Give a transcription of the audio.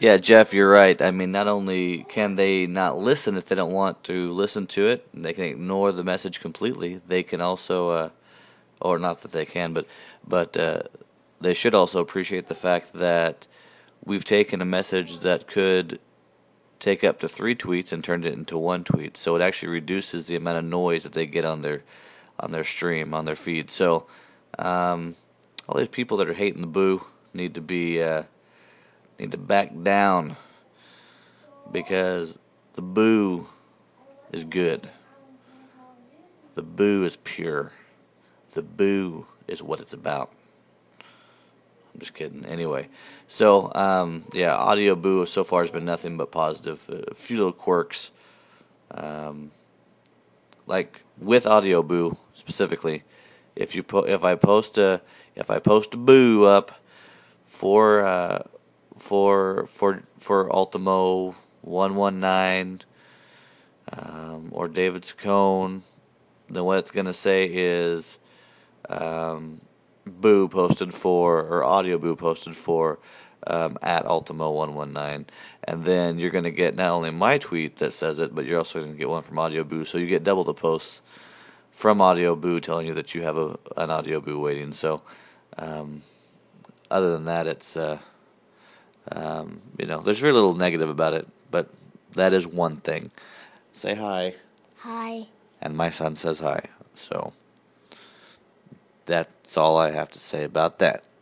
Yeah, Jeff, you're right. I mean, not only can they not listen if they don't want to listen to it, they can ignore the message completely. They can also, or not that they can, but they should also appreciate the fact that we've taken a message that could take up to 3 tweets and turned it into 1 tweet. So it actually reduces the amount of noise that they get on their stream, on their feed. So all these people that are hating the boo need to back down, because the boo is good. The boo is pure. The boo is what it's about. I'm just kidding. Anyway, so yeah, Audio Boo so far has been nothing but positive. A few little quirks, like with Audio Boo specifically. If I post a boo up for Ultimo 119 or David Scone, then what it's gonna say is Boo posted for, or Audio Boo posted for, at Ultimo 119, and then you're gonna get not only my tweet that says it, but you're also gonna get one from Audio Boo. So you get double the posts from Audio Boo telling you that you have an Audio Boo waiting. So other than that, it's there's very little negative about it, but that is one thing. Say hi. Hi. And my son says hi. So that's all I have to say about that.